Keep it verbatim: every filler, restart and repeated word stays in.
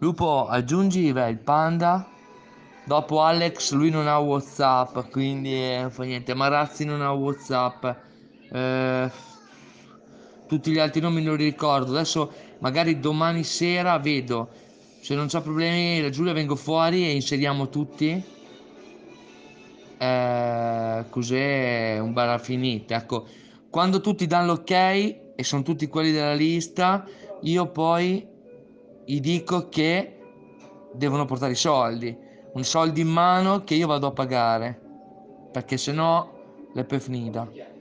Lupo, aggiungi beh, il panda. Dopo Alex, lui non ha WhatsApp, quindi eh, non fa niente. Marazzi non ha WhatsApp. Eh, tutti gli altri nomi non li ricordo. Adesso magari domani sera vedo. Se non c'è problemi, la Giulia vengo fuori e inseriamo tutti. Eh, così è un bella finita. Ecco, quando tutti danno l'ok e sono tutti quelli della lista, io poi gli dico che devono portare i soldi, un soldi in mano che io vado a pagare, perché sennò l'è per finita.